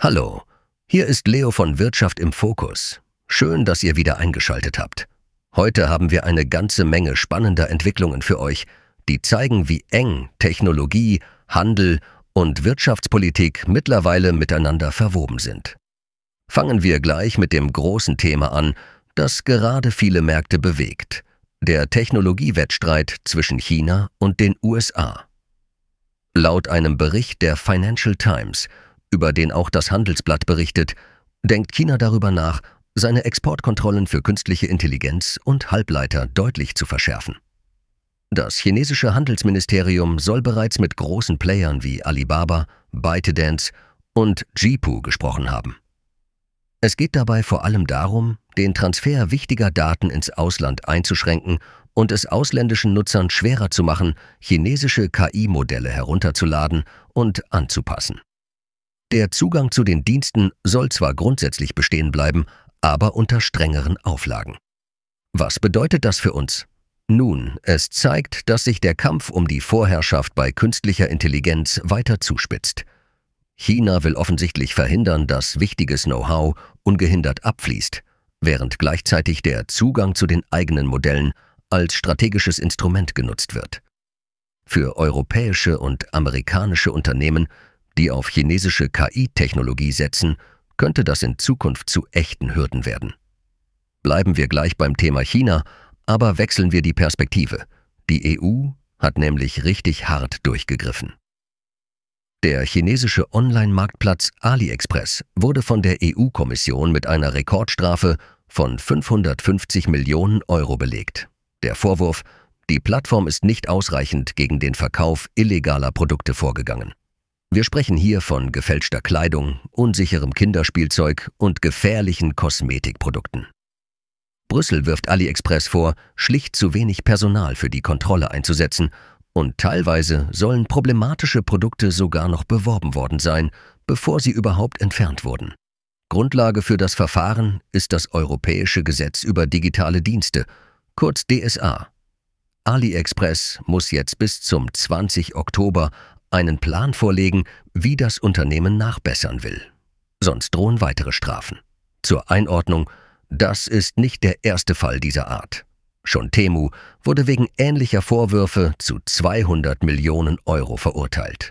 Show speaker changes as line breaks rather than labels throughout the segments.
Hallo, hier ist Leo von Wirtschaft im Fokus. Schön, dass ihr wieder eingeschaltet habt. Heute haben wir eine ganze Menge spannender Entwicklungen für euch, die zeigen, wie eng Technologie, Handel und Wirtschaftspolitik mittlerweile miteinander verwoben sind. Fangen wir gleich mit dem großen Thema an, das gerade viele Märkte bewegt: der Technologiewettstreit zwischen China und den USA. Laut einem Bericht der Financial Times, über den auch das Handelsblatt berichtet, denkt China darüber nach, seine Exportkontrollen für künstliche Intelligenz und Halbleiter deutlich zu verschärfen. Das chinesische Handelsministerium soll bereits mit großen Playern wie Alibaba, ByteDance und Zhipu gesprochen haben. Es geht dabei vor allem darum, den Transfer wichtiger Daten ins Ausland einzuschränken und es ausländischen Nutzern schwerer zu machen, chinesische KI-Modelle herunterzuladen und anzupassen. Der Zugang zu den Diensten soll zwar grundsätzlich bestehen bleiben, aber unter strengeren Auflagen. Was bedeutet das für uns? Nun, es zeigt, dass sich der Kampf um die Vorherrschaft bei künstlicher Intelligenz weiter zuspitzt. China will offensichtlich verhindern, dass wichtiges Know-how ungehindert abfließt, während gleichzeitig der Zugang zu den eigenen Modellen als strategisches Instrument genutzt wird. Für europäische und amerikanische Unternehmen, die auf chinesische KI-Technologie setzen, könnte das in Zukunft zu echten Hürden werden. Bleiben wir gleich beim Thema China, aber wechseln wir die Perspektive. Die EU hat nämlich richtig hart durchgegriffen. Der chinesische Online-Marktplatz AliExpress wurde von der EU-Kommission mit einer Rekordstrafe von 550 Millionen Euro belegt. Der Vorwurf: die Plattform ist nicht ausreichend gegen den Verkauf illegaler Produkte vorgegangen. Wir sprechen hier von gefälschter Kleidung, unsicherem Kinderspielzeug und gefährlichen Kosmetikprodukten. Brüssel wirft AliExpress vor, schlicht zu wenig Personal für die Kontrolle einzusetzen, und teilweise sollen problematische Produkte sogar noch beworben worden sein, bevor sie überhaupt entfernt wurden. Grundlage für das Verfahren ist das Europäische Gesetz über digitale Dienste, kurz DSA. AliExpress muss jetzt bis zum 20. Oktober einen Plan vorlegen, wie das Unternehmen nachbessern will. Sonst drohen weitere Strafen. Zur Einordnung: das ist nicht der erste Fall dieser Art. Schon Temu wurde wegen ähnlicher Vorwürfe zu 200 Millionen Euro verurteilt.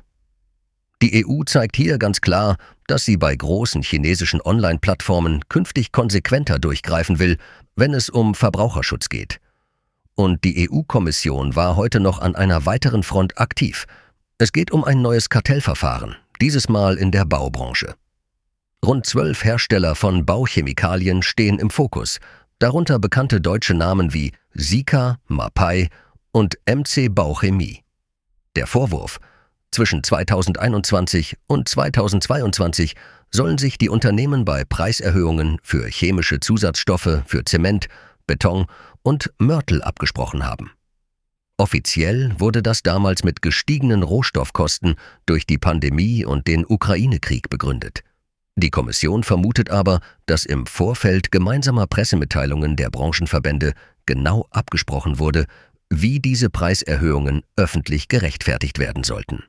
Die EU zeigt hier ganz klar, dass sie bei großen chinesischen Online-Plattformen künftig konsequenter durchgreifen will, wenn es um Verbraucherschutz geht. Und die EU-Kommission war heute noch an einer weiteren Front aktiv. Es geht um ein neues Kartellverfahren, dieses Mal in der Baubranche. Rund 12 Hersteller von Bauchemikalien stehen im Fokus, darunter bekannte deutsche Namen wie Sika, Mapai und MC Bauchemie. Der Vorwurf: zwischen 2021 und 2022 sollen sich die Unternehmen bei Preiserhöhungen für chemische Zusatzstoffe für Zement, Beton und Mörtel abgesprochen haben. Offiziell wurde das damals mit gestiegenen Rohstoffkosten durch die Pandemie und den Ukraine-Krieg begründet. Die Kommission vermutet aber, dass im Vorfeld gemeinsamer Pressemitteilungen der Branchenverbände genau abgesprochen wurde, wie diese Preiserhöhungen öffentlich gerechtfertigt werden sollten.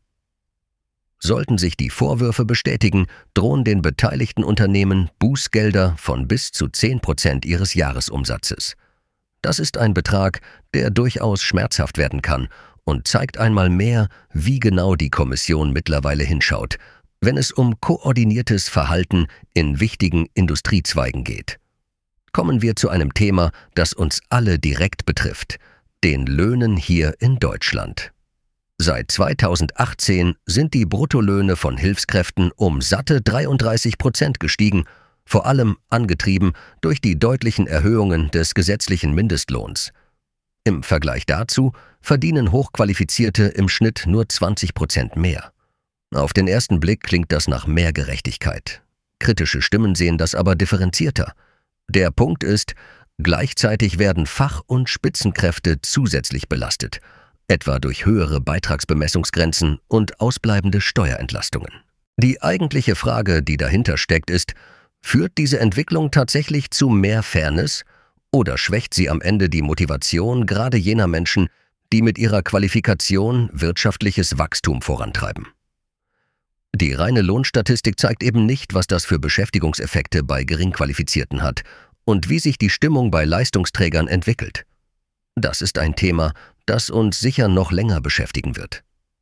Sollten sich die Vorwürfe bestätigen, drohen den beteiligten Unternehmen Bußgelder von bis zu 10% ihres Jahresumsatzes. Das ist ein Betrag, der durchaus schmerzhaft werden kann und zeigt einmal mehr, wie genau die Kommission mittlerweile hinschaut, wenn es um koordiniertes Verhalten in wichtigen Industriezweigen geht. Kommen wir zu einem Thema, das uns alle direkt betrifft: den Löhnen hier in Deutschland. Seit 2018 sind die Bruttolöhne von Hilfskräften um satte 33% gestiegen, vor allem angetrieben durch die deutlichen Erhöhungen des gesetzlichen Mindestlohns. Im Vergleich dazu verdienen Hochqualifizierte im Schnitt nur 20% mehr. Auf den ersten Blick klingt das nach mehr Gerechtigkeit. Kritische Stimmen sehen das aber differenzierter. Der Punkt ist: gleichzeitig werden Fach- und Spitzenkräfte zusätzlich belastet, etwa durch höhere Beitragsbemessungsgrenzen und ausbleibende Steuerentlastungen. Die eigentliche Frage, die dahinter steckt, ist: führt diese Entwicklung tatsächlich zu mehr Fairness oder schwächt sie am Ende die Motivation gerade jener Menschen, die mit ihrer Qualifikation wirtschaftliches Wachstum vorantreiben? Die reine Lohnstatistik zeigt eben nicht, was das für Beschäftigungseffekte bei Geringqualifizierten hat und wie sich die Stimmung bei Leistungsträgern entwickelt. Das ist ein Thema, das uns sicher noch länger beschäftigen wird.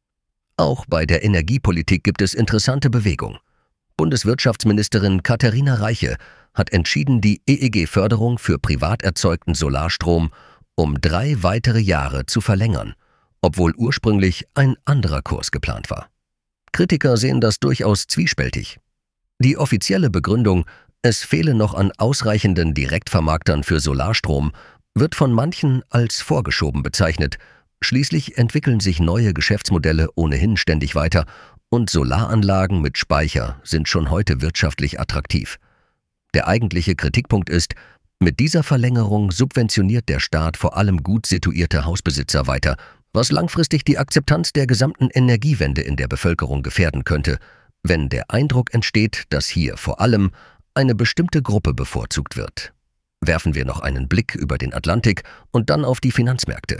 Auch bei der Energiepolitik gibt es interessante Bewegung. Bundeswirtschaftsministerin Katharina Reiche hat entschieden, die EEG-Förderung für privat erzeugten Solarstrom um 3 weitere Jahre zu verlängern, obwohl ursprünglich ein anderer Kurs geplant war. Kritiker sehen das durchaus zwiespältig. Die offizielle Begründung, es fehle noch an ausreichenden Direktvermarktern für Solarstrom, wird von manchen als vorgeschoben bezeichnet. Schließlich entwickeln sich neue Geschäftsmodelle ohnehin ständig weiter und Solaranlagen mit Speicher sind schon heute wirtschaftlich attraktiv. Der eigentliche Kritikpunkt ist, mit dieser Verlängerung subventioniert der Staat vor allem gut situierte Hausbesitzer weiter, was langfristig die Akzeptanz der gesamten Energiewende in der Bevölkerung gefährden könnte, wenn der Eindruck entsteht, dass hier vor allem eine bestimmte Gruppe bevorzugt wird. Werfen wir noch einen Blick über den Atlantik und dann auf die Finanzmärkte.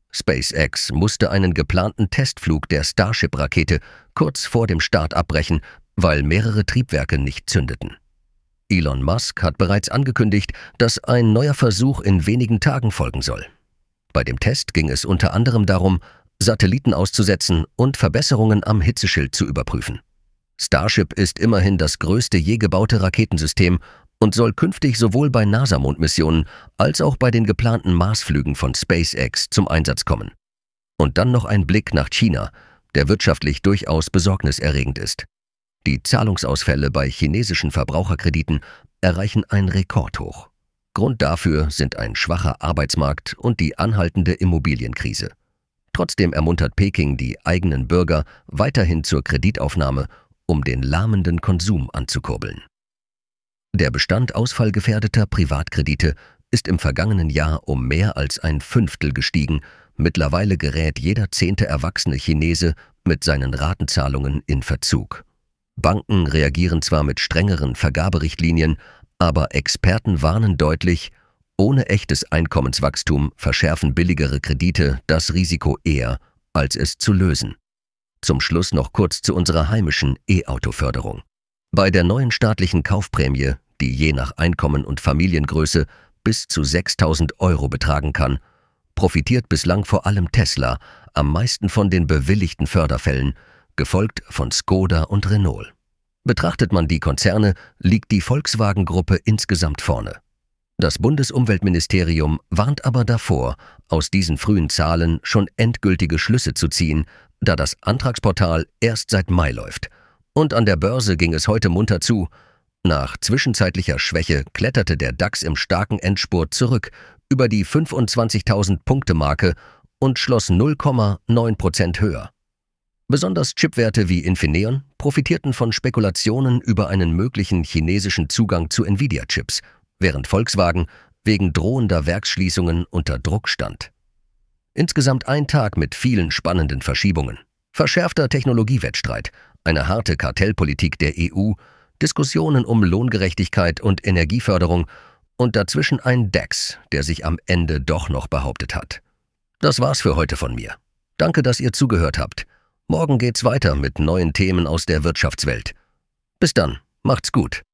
SpaceX musste einen geplanten Testflug der Starship-Rakete kurz vor dem Start abbrechen, weil mehrere Triebwerke nicht zündeten. Elon Musk hat bereits angekündigt, dass ein neuer Versuch in wenigen Tagen folgen soll. Bei dem Test ging es unter anderem darum, Satelliten auszusetzen und Verbesserungen am Hitzeschild zu überprüfen. Starship ist immerhin das größte je gebaute Raketensystem und soll künftig sowohl bei NASA-Mondmissionen als auch bei den geplanten Marsflügen von SpaceX zum Einsatz kommen. Und dann noch ein Blick nach China, der wirtschaftlich durchaus besorgniserregend ist. Die Zahlungsausfälle bei chinesischen Verbraucherkrediten erreichen ein Rekordhoch. Grund dafür sind ein schwacher Arbeitsmarkt und die anhaltende Immobilienkrise. Trotzdem ermuntert Peking die eigenen Bürger weiterhin zur Kreditaufnahme, um den lahmenden Konsum anzukurbeln. Der Bestand ausfallgefährdeter Privatkredite ist im vergangenen Jahr um mehr als ein Fünftel gestiegen. Mittlerweile gerät jeder 10. erwachsene Chinese mit seinen Ratenzahlungen in Verzug. Banken reagieren zwar mit strengeren Vergaberichtlinien, aber Experten warnen deutlich, ohne echtes Einkommenswachstum verschärfen billigere Kredite das Risiko eher, als es zu lösen. Zum Schluss noch kurz zu unserer heimischen E-Auto-Förderung. Bei der neuen staatlichen Kaufprämie, die je nach Einkommen und Familiengröße bis zu 6.000 € betragen kann, profitiert bislang vor allem Tesla am meisten von den bewilligten Förderfällen, gefolgt von Skoda und Renault. Betrachtet man die Konzerne, liegt die Volkswagen-Gruppe insgesamt vorne. Das Bundesumweltministerium warnt aber davor, aus diesen frühen Zahlen schon endgültige Schlüsse zu ziehen, da das Antragsportal erst seit Mai läuft. Und an der Börse ging es heute munter zu. Nach zwischenzeitlicher Schwäche kletterte der DAX im starken Endspurt zurück über die 25.000-Punkte-Marke und schloss 0,9% höher. Besonders Chipwerte wie Infineon profitierten von Spekulationen über einen möglichen chinesischen Zugang zu Nvidia-Chips, während Volkswagen wegen drohender Werksschließungen unter Druck stand. Insgesamt ein Tag mit vielen spannenden Verschiebungen. Verschärfter Technologiewettstreit, eine harte Kartellpolitik der EU, Diskussionen um Lohngerechtigkeit und Energieförderung und dazwischen ein DAX, der sich am Ende doch noch behauptet hat. Das war's für heute von mir. Danke, dass ihr zugehört habt. Morgen geht's weiter mit neuen Themen aus der Wirtschaftswelt. Bis dann, macht's gut.